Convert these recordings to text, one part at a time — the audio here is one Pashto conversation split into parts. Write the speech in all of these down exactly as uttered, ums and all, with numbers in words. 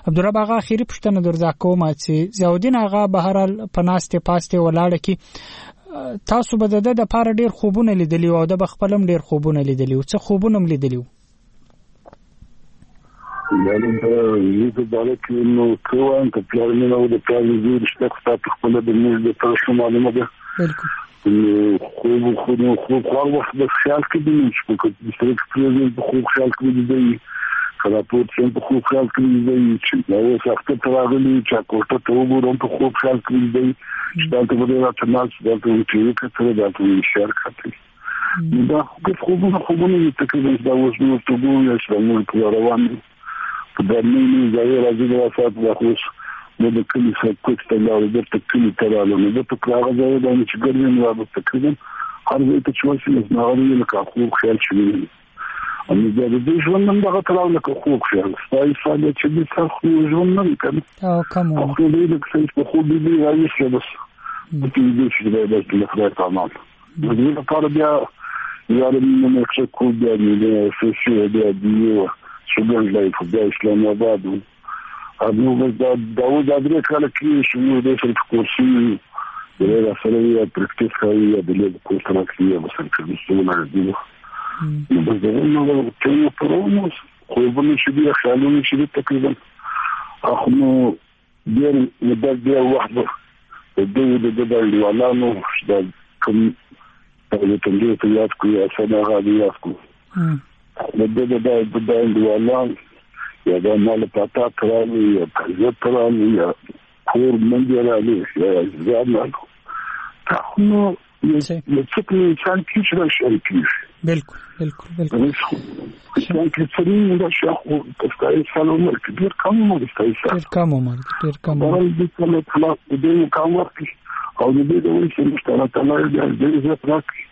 عبدالرب آغا اخیری پوښتنه درځه کوم چې ضیاءالدین آغا بهرحال پناسته پاسته ولاړه کی تاسو به د د پاره ډیر خوبونه لیدلی او د بخپلم ډیر خوبونه لیدلی او څه خوبونه لیدلی یعنی د دې د کې نو کوم ته پلان نه و د پلان دې شته چې خپل د موږ د تاسو معلومه ده بالکل خوب خوب خوب خور وخت د خیال کې دي چې په دې کې په خوب خیال کې دي کله په څه په خوب خیال کې دي چې دا یو څه تراغلي چې کوټه ته وګورم په خوب خیال کې دي چې دا ته به راځنال چې دا ته چې کتره دا ته شیر کړی دا خوبونه خوبونه تقریبا دا اوس نو ته ګورې چې موږ په روان دي په دې نه ځای راځي دا سات د خوش نو د کلی څخه کوڅه ته لاړو د کلی ته لاړو نو د په هغه ځای باندې چې ګرځم نو تقریبا هر ځای ته چې وایي نو هغه لکه خوب خیال شوی ان د دې ژوند نن دغه تلاو لکه خوب خیال ستای فعالیت چې د څخه ژوند نه کړي او کوم خو دې د څه په خوب دې راځي بس د دې چې د دې د خدای تعالی د دې لپاره بیا یارم نه څه کو بیا دې سوسي بیا دې څنګه لای په دې اسلام آباد نو دا داود ادري کله کې شنو د څه کورسي د سره پریکټیس کوي د له کوټه کې مثلا چې څه نه دي نو د دې نو ټول پروموس خو په نشي دی خیالونه شي تقریبا اخو نو ډېر مدد دی وخت د دې د دې ولانو د کوم په دې ټول ته یاد کوي اسنه غادي یاد کوي د دې د دې ولانو یا دا مال پتا کړی یا کله کړی یا کور منځ راځي یا ځان نو یو څه کې انسان کې شي شي بالکل بالکل بالکل انسان کې څري دا شاخو تاسو سلام ورکړي ډیر کم مو دستای ډیر کم مو ډیر کم مو د کله خلاص دې کم ورکړي او دې د وایي چې مشترک تعالی دې دې پراکي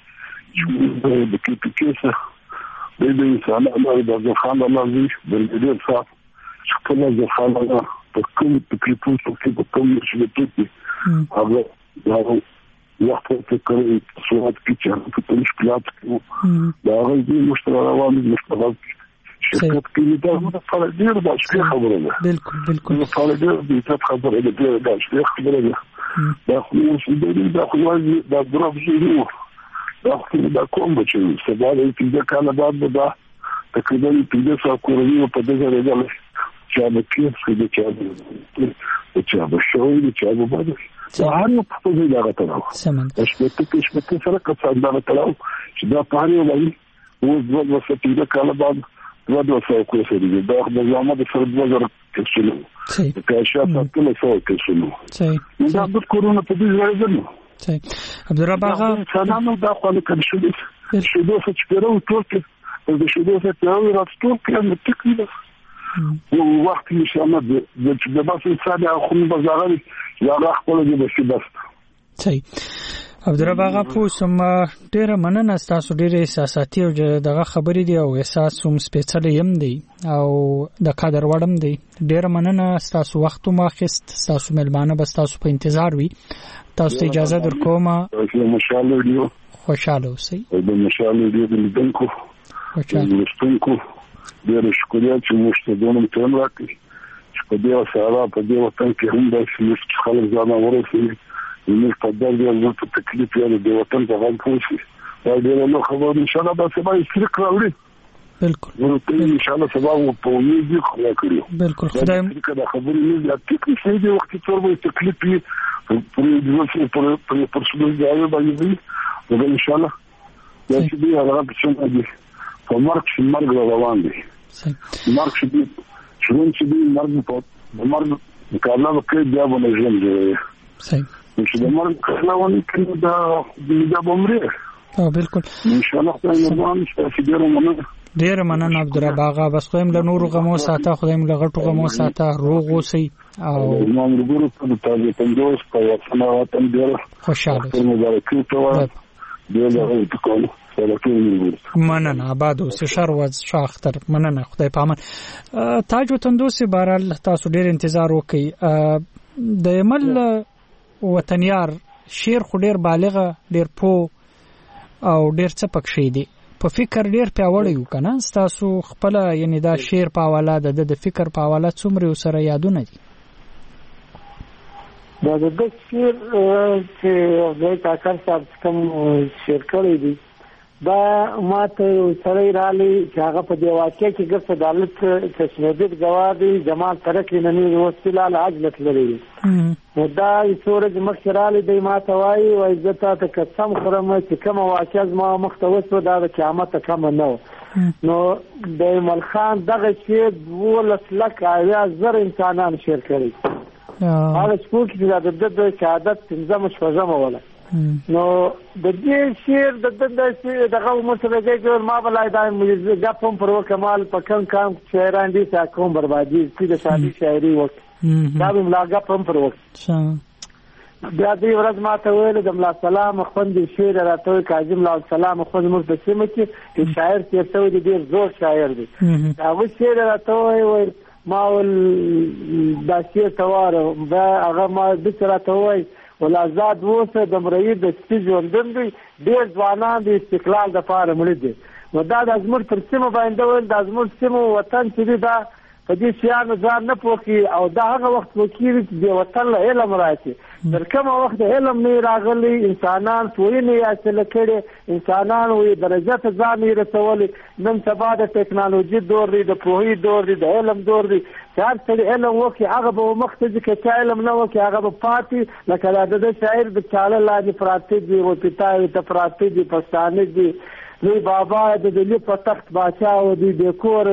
چې د کې کیسه د دې انسان الله د ځخان الله دې د دې صاحب څنګه د خلانو په کوم تکلیفو کې په کوم شي کې هغه دا وخت ته کوي صورت کې چې په مشکلات کې دا غوډي مشترک روان دي مشترک شرکت کې دا د فعالیت د اشخاص خبره ده بالکل بالکل د فعالیت د څه خبره ده د اشخاص خبره ده دا خو چې د دې د خپل د ضرب شي دا خو دا کوم بچي سبا د دې کاله بعد دا تقریبا په څو کورونو په دغه ډول چې د کیسې د چا د چا په شوي د چا په باندې دا هر یو په دې لاره تراو سمون چې په کې چې په سره کڅان دا تراو چې دا په هر یو لای او د وسه د کاله بعد دوه دوه سو کوسې دا د زموږ د سره دوه زره کېشلو چې کاشات ټول سو کېشلو صحیح دا د کورونا په دې ځای ده صحیح عبدالرب آغا څنګه دا خو له کوم شي چې دوه څه پیرو ټول کې د شي دوه څه پیرو راټول کې نو تکلیف او وخت نشه نه د چې د باسي ساده خو بازاري یا خپل دې بشي بس صحیح عبدالرب آغا پوسم ډیره مننه تاسو ډیره احساساتي او دغه خبرې دی او احساس هم سپېڅلی هم دی او د قدر وړم دی ډیره مننه تاسو وخت مو اخیست تاسو ملمانه بس تاسو په انتظار وي تاسو اجازه درکوم مشاله دیو خوشاله اوسئ د مشاله دیو د لیدونکو خوشاله لیدونکو ډیر شکریه چې موږ ته دونه ټیم راکړي چې په دې سره په دې وطن کې هم د چې خلک ځان ورسوي موږ په دغه ډول په تکلیف یې د وطن په غږ پوښي دا ډیر نو خبر ان شاء الله به سبا استریک راوړي بالکل نو ان شاء الله سبا په دې خو کړی بالکل خدای دا خبرې نه د تکلیف دې وخت څور به تکلیف په دې په په پرسونل ځای باندې وي ان شاء الله دا چې دې هغه څنګه دي په مرګ شي مرګ روان دي مرګ شي شلون چې دې مرګ په مرګ کارلا وکړي بیا به نه ژوند صحیح چې د مرګ کارلاونه کړي دا د عمره او بالکل ان شاء الله خدای نظام چې ډیر مننه ډیر مننه عبدالرب آغا بس خو هم له نورو غمو ساته خدای هم له غټو غمو ساته روغ اوسئ او امام رګورو په تاریخ پندوس په وطن وطن ډیر خوشاله اوسئ مبارکي ته ډیر ډیر کوم مننه آباد اوسئ شر وز شاختر مننه خدای پامن تاج وطندوس بهرحال تاسو ډیر انتظار وکئ د عمل وطنیار شیر خو ډیر بالغه ډیر پو او ډیر څه پکې دی په فکر ډیر پیاوړی یو کنه تاسو خپل یعنی دا شعر په حواله د د فکر په حواله څومره سره یادونه دي دا د شعر چې د کاکر صاحب کوم شعر کړی دی دا ماته سره رالی چې هغه په دی واقع کې ګرځ عدالت تشدید گواهی جمال ترک ننی وسیلال عجلت لري نو دا سورج مخرالی دی ماته وای او عزت ته قسم خورم چې کوم واقع ما مختوس و دا د قیامت کم نه نو د مل خان دغه شی ولس لک یا زر انسانان شیر کړي هغه څوک چې د شهادت څنګه مشوزمه ولا نو د دې شعر د دې دغه مسله کې ما بلای دا د پم پر کمال په کم کم شاعران دي چې کوم بربادي چې د شادي شاعري وکړي دا به ملاګه پم پر وکړي بیا دې ورځ ما ته ویل د ملا سلام خوند شعر راته کاظم لا سلام خوند مرتسمه کې شاعر چې ته دې ډیر زور شاعر دی هغه شعر راته ویل ما ول دا شعر تواره دا هغه ما د سره ته وای ولا آزاد وسه د مرید د سپیژوندن دی ډیر ځوانان د استقلال د پاره مړ دي نو دا د ازمر تر سیمه باندې ول د ازمر سیمه وطن چې دا په دې شیانو ځان نه پوکي او دا هغه وخت وکیل چې د وطن له علم راځي تر کومه وخت علم نه راغلی انسانان سوی نه حاصل کړي انسانان وې درجه ته ځان یې رسولي نن سبا د ټکنالوژي دور دی د پوهې دور دی د علم دور دی هر څه علم وکي هغه به مخته چې علم نه وکي هغه به پاتې لکه د شاعر د چاله لاندې پراته دي او پتاوي ته پراته دي پښتانه دي لوی بابا د دې په تخت بادشاہ او د کور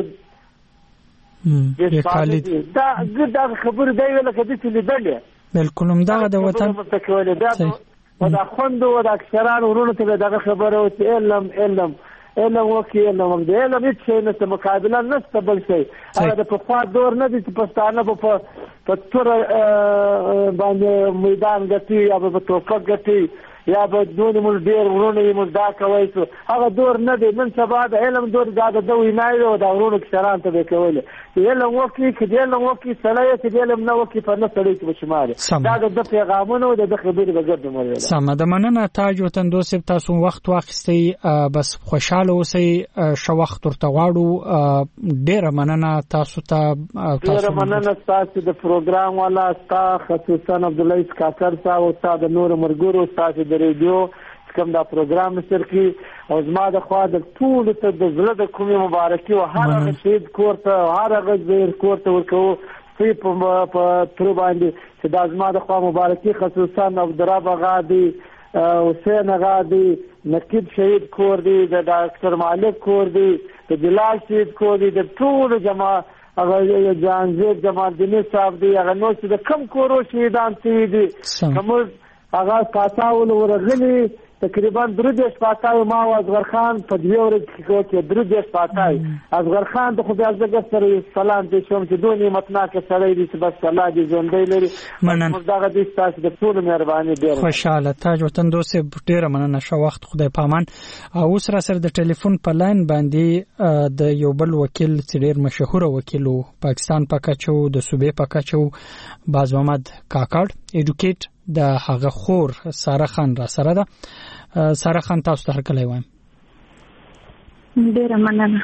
دا دا خبر دی لکه د څه لیدلې بالکل هم دا د وطن او دا خوند او دا اکثران ورونو ته دغه خبره او علم علم علم وکي علم د علم هیڅ نه مقابله نشته بل شي هغه د په خوا دور نه دي چې پښتانه په په تور باندې میدان ګټي یا په توپک ګټي یا به دونه مول ډیر ورونه یې مول دا کوي هغه دور نه دی نن سبا د علم دور دا د دوی نه او دا ورونه کسران ته کوي علم وکي چې علم وکي سړی چې علم نه وکي په نه سړی کې بشمار دا د پیغامونو د خبرې بغیر مو سم د مننه تاج وطن دوسب تاسو وخت واخستي بس خوشاله اوسئ شو وخت ورته واړو ډیر مننه تاسو ته تاسو ډیر مننه تاسو د پروګرام والا تاسو خصوصا عبد الله کاکر صاحب او تاسو نور مرګورو تاسو ریډیو کوم دا پروګرام نشر کی او زما د خوا د ټول ته د زړه د کومې مبارکي او هر هغه شهید کور ته هر هغه زیر کور ته ورکو چې په تر باندې چې د زما د خوا مبارکي خصوصا عبدالرب غادي حسین غادي نقیب شهید کور دی د ډاکټر مالک کور دی د بلال شهید کور دی د ټول جماع هغه جانزید جمال دیني صاحب دی هغه نو چې د کم کورو شهیدان دي کوم هغه پاتاول ورغلی تقریبا درې دیش پاتاو ما او اصغر خان په دې ورځ کې درې دیش پاتای اصغر خان د خدای عزت سره سلام دې شوم چې دوی متناکه سره دې چې بس الله دې ژوندۍ لري مرداغه دې تاسو د ټول مهرباني ډیر خوشاله تاج وطن دوسه ډیر مننه شو وخت خدای پامان او سره سره د ټلیفون په لاین باندې د یو بل وکیل چې ډیر مشهور وکیل پاکستان پکاچو د صوبې پکاچو باز محمد کاکړ اډوکیټ د هغه خور ساره خان را سره ده ساره خان تاسو ته هرکلی وایم ډیره مننه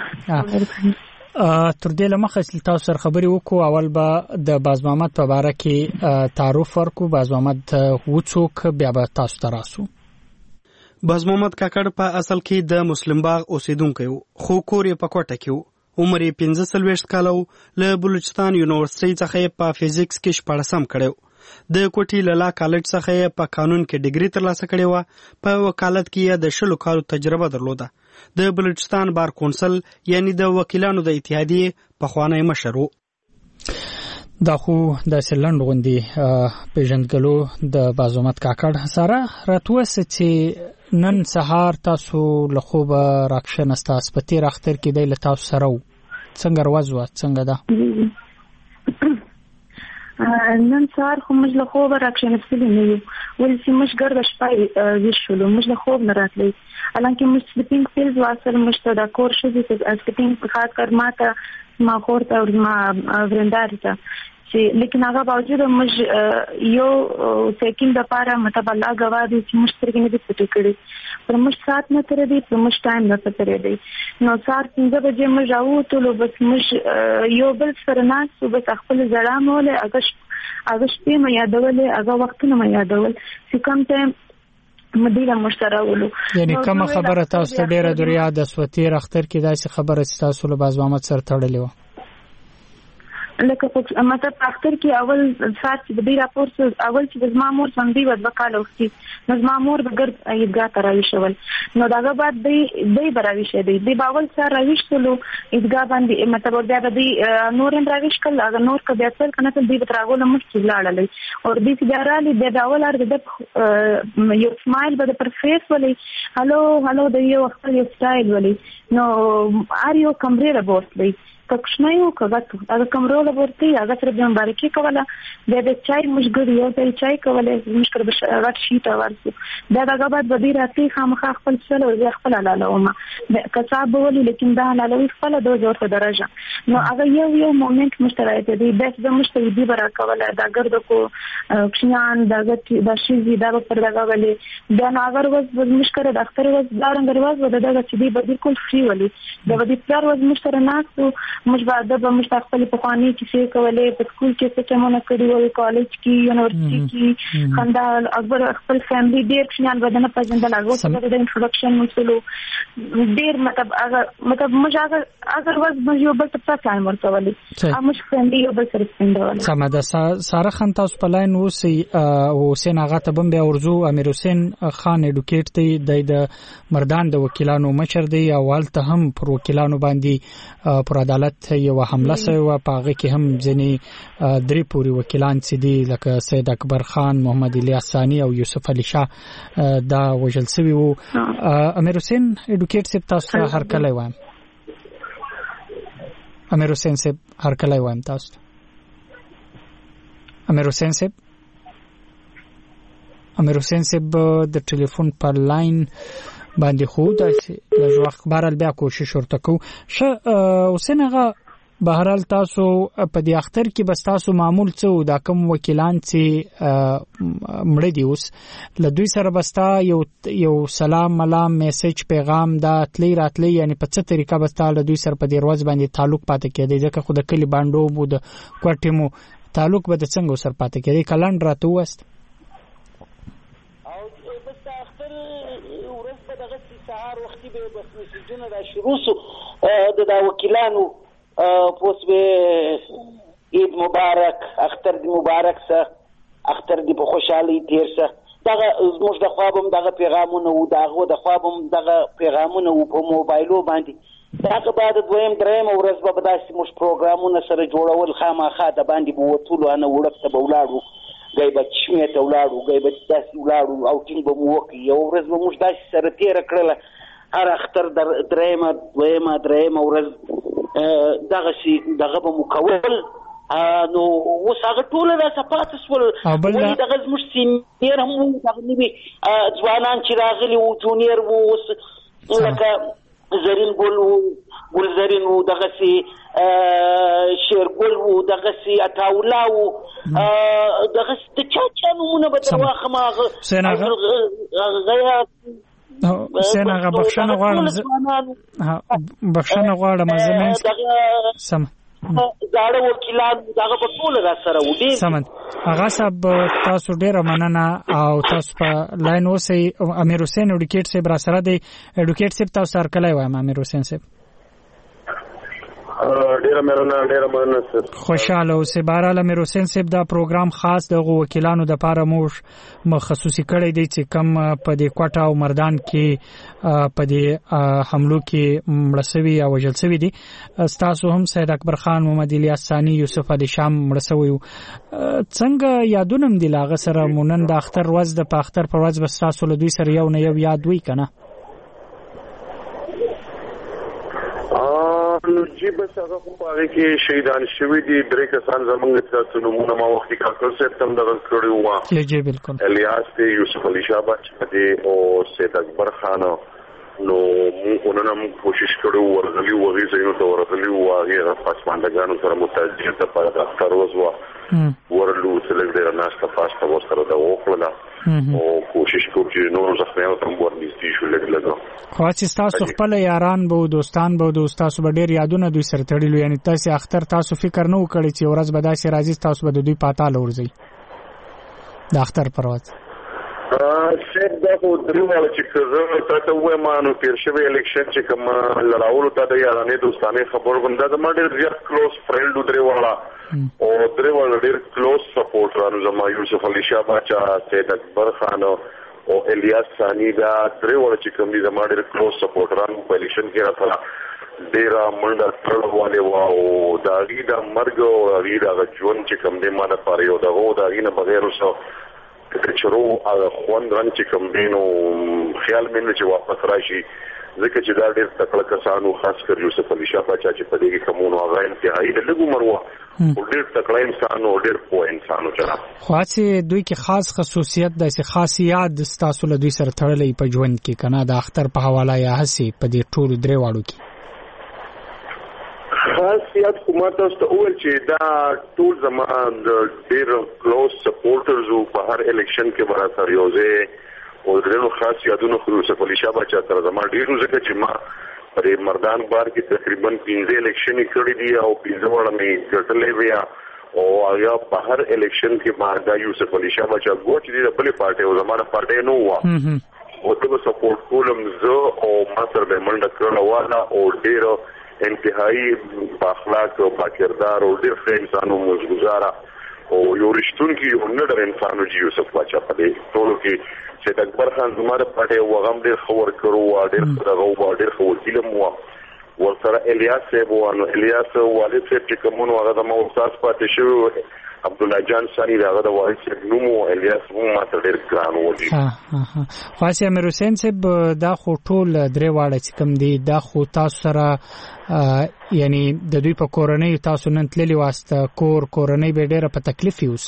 تر دې لمخه چې تاسو سره خبرې وکړو اول به د باز محمد په باره کې تعارف ورکړو باز محمد وڅوک بیا به تاسو ته راسو باز محمد کاکړ په اصل کې د مسلم باغ اوسیدونکی و خو کور یې په کوټه کې و عمر یې پنځه څلوېښت کاله و له بلوچستان یونیورسټۍ څخه یې په فزیکس کې شپاړسم کړی د کوټي لالا کالج څخه په قانون کې ډیګري ترلاسه کړې و په وکالت کې د شلو کالو تجربه درلوده د بلوچستان بار کونسل یعنی د وکیلانو د اتحادیې پخوانی مشر و دا خو د سلند غوندي پیژندګلو د بازومت کاکړ سره راتوسه چې نن سهار تاسو له خوب راکښنه ستاسو په تیر اختر کې د تاسو سره څنګه روزو څنګه ده نن سهار خو موږ له خوبه راکښېنستلي نه یو ولې چې موږ ګرده شپه ویښ شولو موږ له خوب نه راتلی حالانکې موږ سلیپینګ پیلز واخیستل موږ ته دا کور ښځې ته سلیپینګ په خاص کر ما ته ما خور ته او زما ورندارې ته چې لیکن هغه باوجود موږ یو سیکنډ لپاره مطلب الله غوا دي چې موږ سترګې نه دي پټې کړې پر موږ سات نه تر دې پر موږ ټایم نه تر دې نو سار څنګه به موږ راوته لو بس موږ یو بل سره ناس بس خپل زړه مول هغه هغه شپې مې یادولې هغه وختونه مې یادول چې کوم ټایم مدیره مشتراولو یعنی کوم خبره تاسو ته ډیره د ریاض اسوتیر اختر کې داسې خبره تاسو له باز محمد سره تړلې و لکه په مطلب اختر کې اول سات چې د راپور اول چې د مامور باندې ود وکاله وختي نو مامور د ګرد ایدګاه تراوي شول نو داغه بعد دی دی براوي شه دی دی باول سره راويشتلو ایدګاه باندې مطلب بیا د نورن راويش کله هغه نور کبه اثر کنه ته دی بتراغول مخ لاړلې او دې چې راالي د باول ار د یو سمایل به پر فیس ولې هالو هالو د یو خپل سټایل ولې نو ار یو کمرې راوستلې کښنه یو کغت هغه کمرو له ورته هغه سره د مبارکي کوله د د چای مشګړی یو ځای چای کوله مشکر به غټ شي تا ورسو دا دغه بعد بدی راته خامخا خپل سره او خپل لاله ومه کصاب ولي لیکن دا لاله خپل د زور په درجه نو هغه یو یو مومنت مشترک دی د د مشترک دی برا کوله دا ګرد کو کښنان دغه د شي دا پر دغه ولي دا نو اگر وز مشکر د اختر وز دارنګ رواز و دغه چې دی به بالکل فری ولي د بدی پر وز مشترک ناس موږ بعد د مستقبل په خواني کې څه کولې په سکول کې څه چمونه کړی وي کالج کې یونیورسيټي کې خندال اکبر خپل فیملی ډیر خیال بدنه پېژندل هغه د انټروډکشن مسلو ډیر مطلب هغه مطلب موږ هغه اگر وز موږ یو بل څه ټایم ورکولې موږ فیملی یو بل سره سپینډول سم ده ساره خان تاسو په لاین اوسئ او حسین هغه ته بم بیا ورزو امیر حسین خان اډوکیټ دی د مردان د وکیلانو مشر دی او ولته هم پر وکیلانو باندې پر عدالت یو حمله سوی په هغه کې هم ځنی درې پوری وکیلان چې دي لکه سید اکبر خان محمد الیاس ثانی او یوسف علی شاه دا وژل سوی وو امیر حسین اډوکیټ سپ تاسو هر کله وایم امیر حسین سپ هر کله وایم تاسو امیر حسین سپ امیر حسین سپ د ټلیفون پر لاین باندې خو د لږ وخت بهرال بیا کوشش ورته کوو ښه حسین هغه بهرال تاسو په دې اختر کې بس تاسو معمول څه دا کوم وکیلان چې مړه دي اوس له دوی سره بستا یو یو سلام ملام میسج پیغام دا تلی راتلی یعنی په څه طریقه بستا له دوی سره په دې ورځ باندې تعلق پاتې کېدی ځکه خو د کلی باندې مو د کوټې مو تعلق به د څنګه سره پاتې کېدی کلند راته وست وختي به بس مسجونه دا شروع سو د دا وکیلانو پوس به عید مبارک اختر دی مبارک سه اختر دی په خوشحالي تیر سه دغه زموږ د خوابم دغه پیغامونه و دغه د خوابم دغه پیغامونه و په موبایلو باندې دغه بعد دویم دریم ورځ به داسې موږ پروګرامونه سره جوړول خامخا د باندې به وټولو انا ورکته به ولاړو غیبت شمه ته ولاړو غیبت داسې ولاړو او ټینګ به مو وکړي یو ورځ به موږ داسې سره تیر کړل هر اختر در درېمه دویمه درېمه ورځ دغه شي دغه به مو کول نو اوس هغه ټول را صفات سول ولې دغه زموږ سینیر هم دغه نوي ځوانان چې راغلي وو جونیر وو اوس لکه زرین ګل وو ګل زرین وو دغه سي شیر ګل وو دغه سي اټاولا وو دغه د چا چا نومونه به در واخم هغه غیا سینا غ بخښنه غواړم بخښنه غواړم زمين سم زاړه وکیلان دغه په ټول را سره ودی سمند هغه صاحب تاسو ډیره مننه او تاسو په لاین اوسئ امیر حسین اډوکیټ صاحب را سره دی اډوکیټ صاحب تاسو سره کله وایم امیر حسین صاحب ډیره مننه ډیره مننه سر خوشاله اوسئ بهرحال امیر حسین صاحب دا پروګرام خاص د وکیلانو د لپاره موږ مخصوصي کړی دی چې کم په دې کوټه او مردان کې په دې حملو کې مړسوي او وژل دي تاسو هم سید اکبر خان محمد الیاس ثانی یوسف علی شام مړسوي څنګه یادونه دی لاغه سره مونن د اختر ورځ د پاختر پر ورځ بس تاسو له دوی سره یو نه یو یاد وی کنه نو جی بس هغه په هغه کې شهیدان شوی دي درې کسان زمونږ تاسو نمونه ما وختي کاکر صاحب تم دغه کړی و جی جی بالکل الیاس ته یوسف علی شاه بچ دې او سید اکبر خان نو موږ نن هم کوشش کړو ورغلي وغي زینو ته ورغلي واغه پاسماندګانو سره متوجه ته په اختر وزوا ورلو څلګړه ناشته پاسته ورسره دا وکړه او کوشش کوو چې نور ځخنه تم ورنيستي شو لګلګو خو چې تاسو خپل یاران به دوستان به د تاسو به ډیر یادونه دوی سره تړلو یعنی تاسو اختر تاسو فکر نه وکړی چې ورځ به داسې راځي تاسو به دوی پاتاله ورځي د اختر پرواز شیخ دا خو دریواله چې کزه تا ته وایم نو تیر شوی الیکشن چې کوم لړاولو ته د یارانې دوستانه خبر غونډه د ما ډېر زیات کلوز فرند دریواله او دریواله ډېر کلوز سپورټرانو زما یوسف علي شاه باچا سید اکبر خان او الیاس ثانی دا دریواله چې کوم دي زما ډېر کلوز سپورټرانو په الیکشن کې راځه ډېر منډه تړواله وا او دا غي د مرګ او غي د ژوند چې کوم دي ما د پاره یو دغه دا غي نه بغیر وسو کچرو هغه خوان رنګ چې کوم دینو خیال مې چې واپس راشي ځکه چې دا ډېر تکړه کسانو خاص کر یوسف علي شاه باچا چې په دې کې کومو هغه انتهایی د لګو مروه او ډېر تکړه انسان او ډېر پوه انسان و جناب خو چې دوی کې خاص خصوصیت د خاصیات تاسو له دوی سره تړلې په ژوند کې کنه د اختر په حواله یا هسي په دې ټول درې واړو کې خاصیت کومه تاسو ته اول چې دا ټول زمان د ډېر کلوز سپورټرز او په هر الیکشن کې برابر یوځه او درنو خاص یادونه خو یوسف علي شاه باچا تر زما ډېر ځکه چې ما په مردان بار کې تقریبا پنځه الیکشن کړي دي او پنځه وړ مې ګټلې ویا او هغه په هر الیکشن کې ما دا یوسف علي شاه باچا ګوت دي د بلې پارټي او زماره پارټي نو وا او ته سپورټ کولم زه او ما سره به منډه کړو والا او ډېر انتهایی با اخلاق او با کردار او ډېر ښه انسانو موزګزاره او یو رښتونکي یو نډر انسانو چې یوسف باچا په دې ټولو کې چې اکبر خان زماره پټه او غم ډېر خبر کړو او ډېر دغه او ډېر خو فلم و ورسره الیاس صاحب وانه الیاس والد صاحب چې کومو هغه د مو استاد پاتې شو عبد الله جان سانی دغه د والد صاحب نومو الیاس مو ماته ډېر ګران و دي ها ها خاصه امیر حسین صاحب دا خو ټول درې واړه چې کوم دي دا خو تاسو سره یعنی د دوی په کورنۍ تاسو نن تللی واسطه کور کورنۍ به ډېر په تکلیف یوس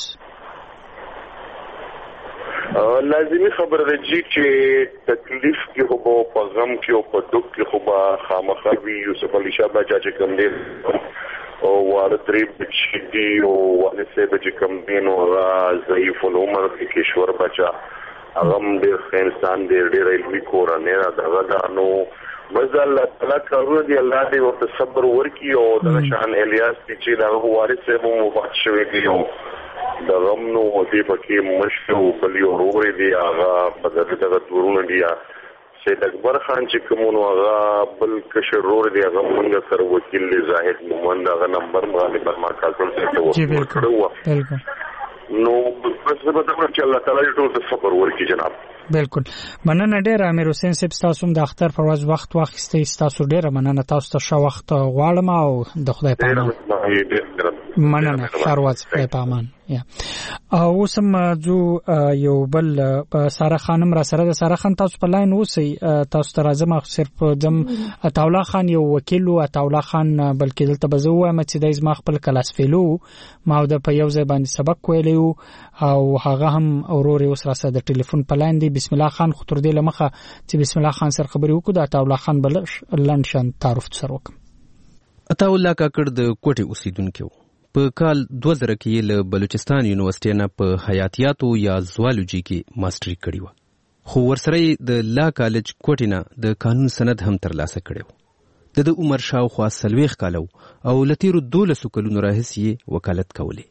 لازمي خبره ده چې تکلیف کې خو په غم کې او په دک کې خو به خامخا وي یوسف علي شاه باچا چې کوم دی او والد درې بچی دي او والد صاحب چې کوم دی نو ضعیف العمر کشور باچا هغه ډېر ښه انسان دی ډېر علمي کورنۍ را دغه دا نو بس الله تعالی کارو دی الله دې ورته صبر ورکړي او د شان الیاس چې دا والد صاحب مو وفات شوی دی او د غمنو دې پکې مشو بلی اوروري دی هغه په دغه دغه تورونه دی سید اکبر خان چې کومو هغه بل کشر رور دی هغه موږ سره وکیل زاهد مومن هغه نمبر غالبا ما کالکول څه وکړو نو بس په دغه چې الله تعالی ټول صبر ورکړي جناب بالکل مننه ډیر امیر حسین صاحب تاسو د اختر پر ورځ وخت واخیستئ تاسو ډیر مننه تاسو ته ښه وخت غواړم او د خدای په امان مننه ښه ورځ په امان یا او سم جو یو بل ساره خانم را سره د ساره خان تاسو په لاین اوسئ تاسو ته راځم صرف دم عطاولا خان یو وکیل او عطاولا خان بلکې دلته بزو وایم چې د ازما خپل کلاس فیلو ما د په یو ځای باندې سبق ویلو او هغه هم اورور اوس را سره د ټلیفون په لاین دی بسم الله خان خطر دی لمخه چې بسم الله خان سره خبرې وکړو د عطاولا خان بل لنډشن تعارف سره وکم عطاولا کاکړ د کوټي اوسیدونکو په کال دوه زره کې له بلوچستان یونیورسيټي نه په حیاتیاتو یا زوالوجي کې ماستری کړی و خو ورسره د لا کالج کوټي نه د قانون سند هم ترلاسه کړو د عمر شاوخوا سلويخ کالو او لتیرو دولسو کلونو راهیسې وکالت کوله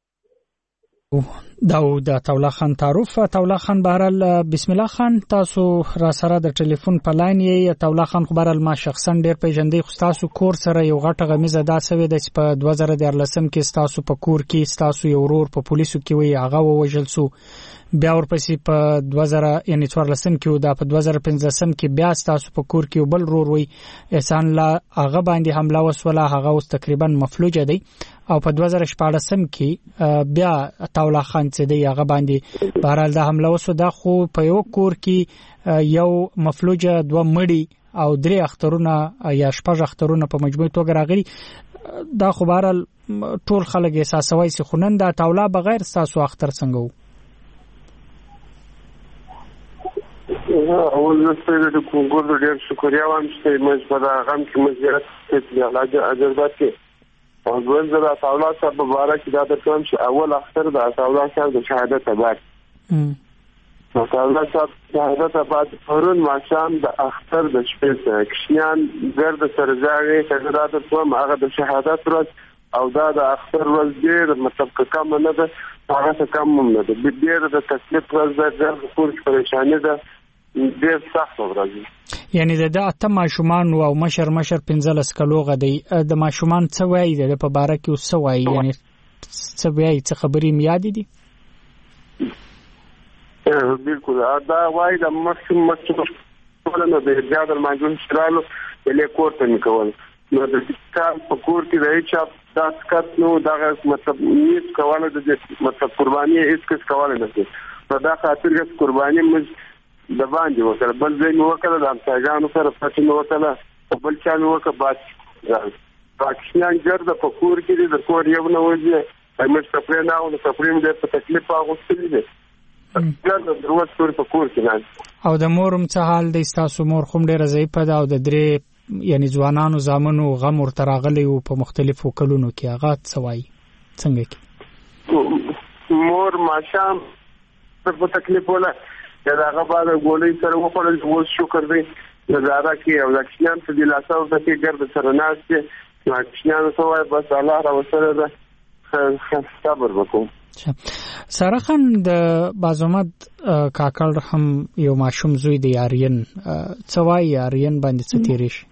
داو د عطاولا خان تعارف عطاولا خان بهرال بسم الله خان تاسو را سره د ټلیفون په لاین یې عطاولا خان خو بهرال ما شخصا ډیر پیژندې خو تاسو کور سره یو غټه غمیزه دا سوي د په دوه زره دیارلسم کې تاسو په کور کې تاسو یو ورور په پولیسو کې وی هغه ووجل سو بیا ورپسې په دوه زره یعنی څوارلسم کې دا په دوه زره پنځلسم کې بیا تاسو په کور کې بل ورور وی احسان لا هغه باندې حمله وسوله هغه اوس تقریبا مفلوج دی او په دوه زره شپږم کې بیا عطاولا خان چې دی هغه باندې بهرال د حمله وسو دا خو په یو کور کې یو مفلوج دوه مړی او درې اخترونه یا شپږ اخترونه په مجموعي توګه راغلي دا خو بهرال ټول خلک احساسوي چې خونن د عطاولا بغیر تاسو اختر څنګه وو اول زه د کونګور د ډېر شکریا وایم چې موږ په دا غم کې مزیات کې علاج اجازه کې او ځل زه د اولاد صاحب مبارک دا د کوم چې اول اختر د اولاد صاحب د شهادت بعد نو اولاد صاحب شهادت بعد پرون ماښام د اختر د شپې کښنیان ګرد سرزاوي چې دا د کوم هغه د شهادت ورځ او دا د اختر ورځ ډېر مطلب کم نه ده هغه څه کم نه ده ډېر د تکلیف ورځ د کور پریشانی ده ډېر سخت ورځ یعنی د اته ماشومان او مشر مشر پنځلس کلوغه دی د ماشومان څه وایي د په باره کې څه وایي یعنی څه وایي څه خبرې میاد دي بالکل دا وایي د مخکې مخکې ولنه د زیات الماجون شرالو له کوړه نکول نو د کار په کور کې راځي چې دا سکت نو دا مطلب نیت کوله د مطلب قرباني هیڅ کس کوله نه کوي په دا خاطر چې قرباني مز د باندې وکړه بل ځای نو وکړه د امتیازانو سره پاتې نو وکړه او بل چا نو وکړه بات پاکستان ګرځه په کور کې د کور یو نه وځي همش کپړې نه او د کپړې د په تکلیف اغوستلې دي ګرځه دروازه کور په کور کې نه او د مورم څه حال دی تاسو مور کوم ډیره ضعیفه ده او د درې یعنی ځوانانو زامنو غم ورته راغلی او په مختلفو کلونو کې هغه څه وایي څنګه کې مور ماشام په تکلیف ولا دا هغه بعد ګولې سره وخوړل اوس شکر دی نظاره کې او لکشنان په دلاسه او د کې ګرد سره ناس کې لکشنان سوای بس الله را وسره ده صبر وکړو ساره خان د بازومد کاکړ هم یو ماشوم زوی دی یارین څوای یارین باندې څه تیری شي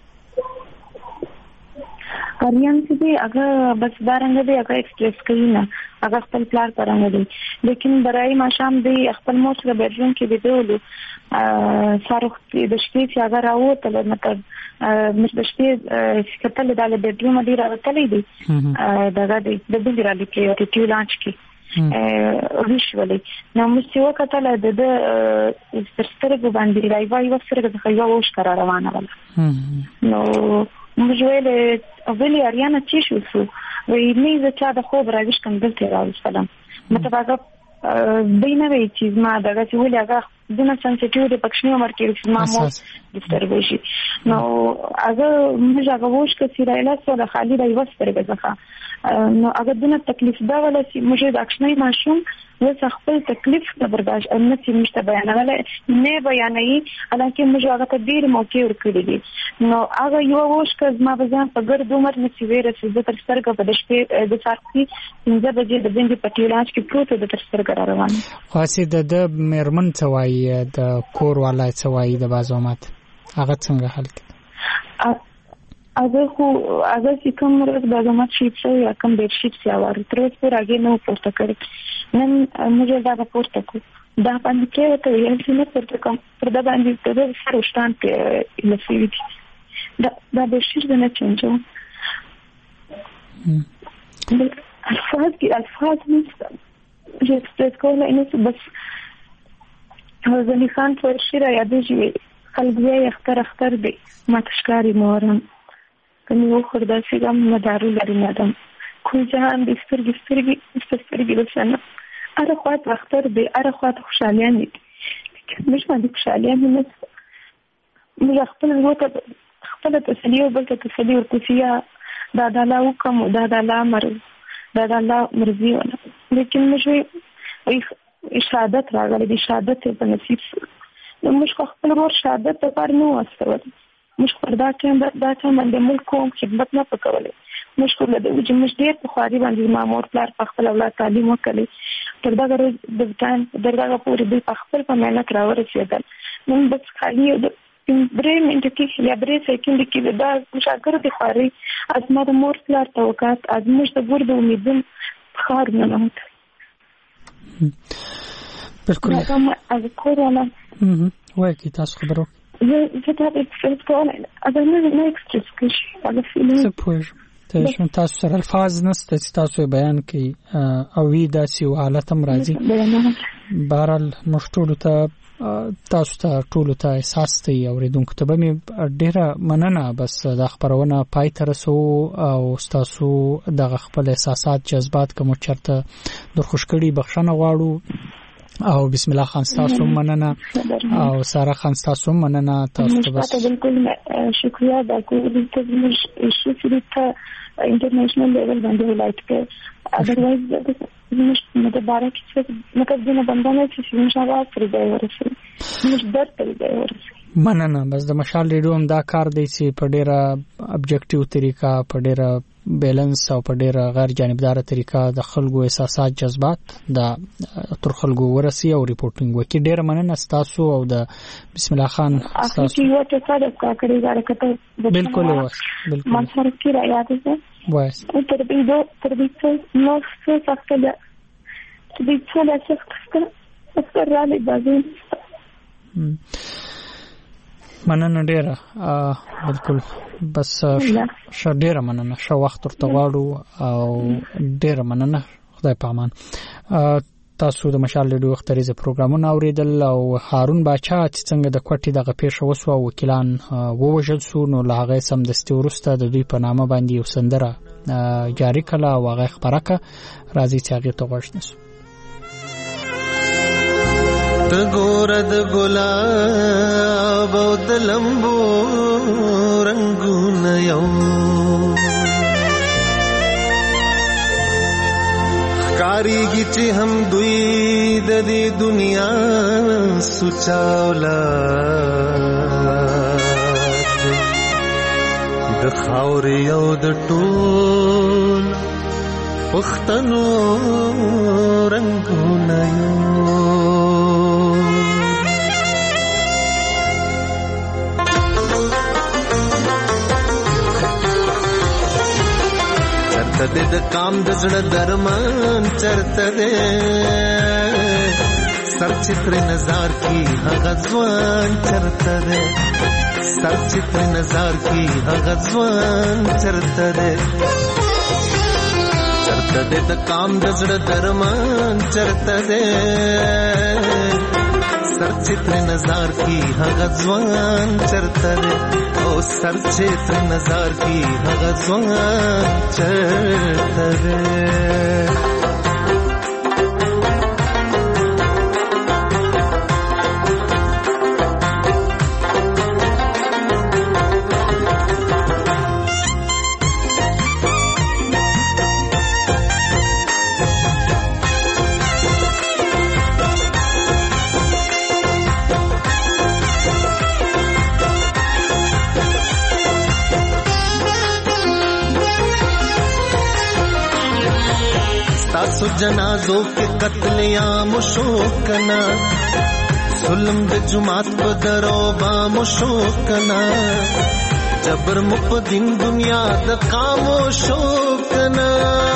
اریان چې دی هغه بس دارنګ دی هغه ایکسپریس کوي نه هغه خپل پلان پرانه دی لیکن برای ماشام دی خپل مور سره بیډروم کې دی ډولو سارخ د شپې چې هغه راوته مطلب مش د شپې چې کتل د بیډروم دی راوتلې دی دا د د بل را لیکي او ټیو لانچ کې ویشولې نو موږ یو کتل د د سترګو باندې راوي وسره د خیوا وښ قرار روانه ولا نو موږ ویلې ویلې اریانا چې شو سو وی نه زه چا د خوب راوښ کوم دلته راوځم مطلب هغه بینه وی چې ما دغه چې ولې هغه دونه سنسټیو د پښنی عمر کې چې ما مو ډیسټرب شي نو هغه موږ هغه وښ کې راځي سره خالي راي وسره ځکه نو هغه دونه تکلیف دا ولا چې موږ د اکشنۍ ماشوم وسه خپل تکلیف ته برداشت ان چې مشته بیانوله نه بیانوي حالانکه موږ هغه ته ډیر موقع ورکړي دي نو هغه یو وښ کې ما بزان په ګرد عمر نشي ویره چې د تر سترګې په دشپې د سارتي څنګه بجې د بنګي پټیلانچ کې پروت د تر سترګې روان خاصه د د مرمن څوای د کور والا څوای د بازومات هغه څنګه حل کړ اگر خو اگر چې کوم مرز بازومات شي څه یا کوم ډیر شي څه واره تر اوسه راګې نو پورته کړی نن موږ دا پورته کو دا باندې کې ته یې چې نه پورته کوم پر دا باندې د سروشتان کې لسیږي دا دا به شي نه چنجو الفاظ کې الفاظ نشته چې ستاسو کوله انه بس ځنې خان پر شي را یاد شي خلک یې اختر اختر دی ما تشکاری مورم کني و خوردا سیګم مدارو لري مدام خو جهان د سترګې سترګې سترګې وسنه اره خواط اختر دی اره خواط خوشالیان دي مش باندې خوشالیان نه موږ خپل وروته خپل تسلی او بل تسلی ورکوسیا دا د الله حکم دا د الله امر دا د الله مرضی ونه لیکن موږ شهادت راغلي دي شهادت په نصیب نو موږ خپل ور شهادت په کار نه واستول موږ خپل ټیم دا ټیم باندې ملک کوم خدمت نه پکولې موږ کوله د چې موږ ډېر په خواري باندې مامور پلار په خپل اولاد تعلیم وکړي تر دا غره د ځان درغه پورې د خپل په مهنت راورسېدل نو بس خالي د برې منټ کې یا برې سکند کې دا مشاګر د خواري ازما د مور پلار توقعات ازمش د ګور د امیدن خار نه نه بالکل از کورونا وای کی تاسو خبرو زه زه دا اکسپریس کوم اگر نه نه اکسپریس کوم هغه فیلینګ څه پوه ته تاسو سره الفاظ نشته چې تاسو بیان کړئ او وی داسې حالت هم راځي بهرحال موږ ټول ته تاسو ته ټول ته احساس دی اوریدونکو ته به مې ډیره مننه بس د خبرونه پای ته رسو او تاسو د خپل احساسات جذبات کوم چرته در خوشکړي بخښنه غواړو او بسم الله خان تاسو مننه او سارا خان تاسو مننه تاسو بس بالکل شکریہ دا کوئی ته شي چې انټرنیشنل لیول باندې ولایت کې اذروایز مش متبارک چې مطلب دنه بندانه چې انشاءالله پر دی ورسي مش درته دی ورسي مننه بس د مشال ریډیو هم دا کار دی چې په ډیره ابجیکټیو طریقه په ډیره بیلنس او په ډیره غیر جانبدار طریقه د خلکو احساسات جذبات د تر خلکو ورسي او ریپورټینګ وکړي. ډیره مننه تاسو او د بسم الله خان تاسو یو څه څه کا کړی دا کته بالکل واس بالکل ما سره کې راځي ده واس تر دې دو تر دې څه نو څه څه ده چې دې څه له څه څه راځي بازي مننه ډیره بالکل بس ش ډیره مننه شو وخت ورته غواړو او ډیره مننه خدای پامان. تاسو د مشال ډیو وختریزه پروګرامونه اوریدل او هارون باچا چې څنګه د کوټې دغه پیښه وسو وکیلان ووجل سو نو لاغه سم دستي ورسته د دوی په نامه باندې یو سندره جاری کړه او هغه خبرکه راځي چې هغه ته غوښنس د ګورد ګلاب او د لمبو رنگونه یو ښکاریږي چې هم دوی د دې دنیا سوچاولا د خاورې او د ټول پښتنو رنگونه یو چرته د کام د زړه درمان چرته ده سر چتر نظر کی هغه ځوان چرته ده سر چتر نظر کی هغه ځوان چرته ده چرته د کام د زړه درمان چرته ده سر چتر نظر کی هغه ځوان چرته ده او سر چتر نظر کی هغه ځوان چرته ده. سو جنازوں کے قتلیام شوکنا ظلم د جماعت په درو بام شوکنا جبر مقدم دنیا د قامو شوکنا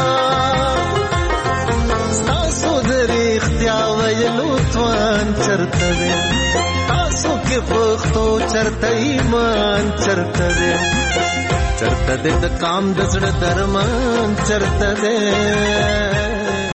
تاسو درې اختیار ویلو توان چرته ده تاسو کې پختو چرته ایمان چرته ده چرته ده د کام د زړه درمان چرته ده